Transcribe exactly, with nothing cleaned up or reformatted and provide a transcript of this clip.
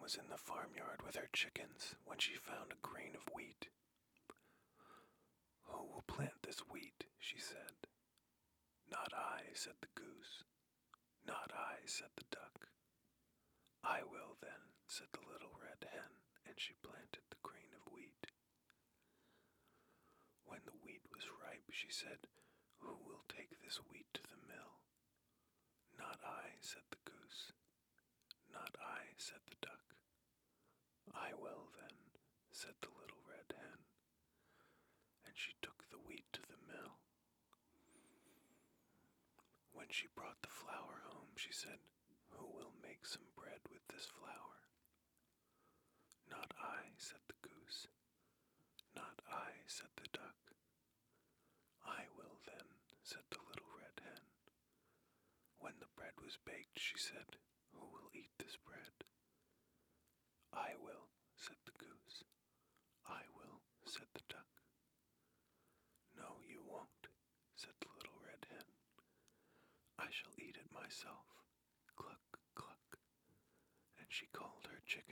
was in the farmyard with her chickens when she found a grain of wheat. "Who will plant this wheat?" she said. "Not I," said the goose. "Not I," said the duck. "I will, then," said the little red hen, and she planted the grain of wheat. When the wheat was ripe, she said, "Who will take this wheat to the mill?" "Not I," said the goose. "Not I," said the duck. "I will, then," said the little red hen, and she took the wheat to the mill. When she brought the flour home, she said, "Who will make some bread with this flour?" "Not I," said the goose. "Not I," said the duck. "I will, then," said the little red hen. When the bread was baked, she said, "Who will eat this bread?" "I will," said the goose. "I will," said the duck. "No, you won't," said the little red hen. "I shall eat it myself." Cluck, cluck. And she called her chickens